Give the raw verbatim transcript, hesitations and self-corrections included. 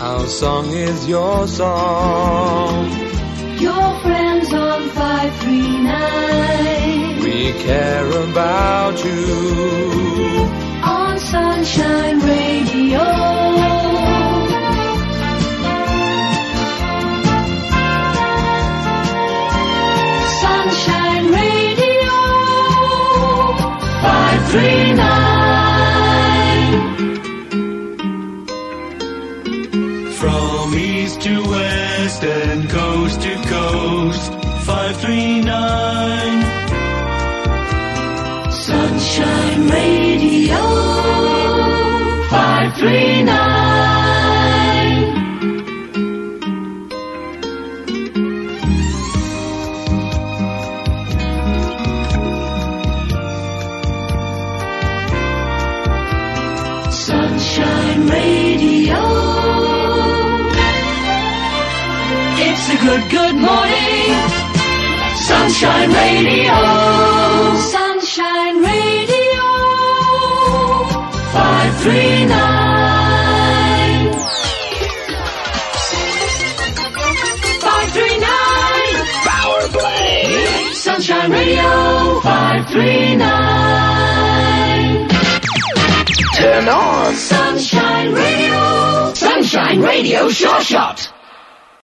Our song is your song. Your friends on five three nine. We care about you. On Sunshine Radio. Sunshine Radio. five three nine. From east to west and coast to coast, five three nine. Sunshine Radio, five three nine. Sunshine Radio. It's a good, good morning. Sunshine Radio. Sunshine Radio. five three nine. five three nine. Power play. Sunshine Radio. five three nine. Turn on. Sunshine Radio. Sunshine Radio Sure Shot.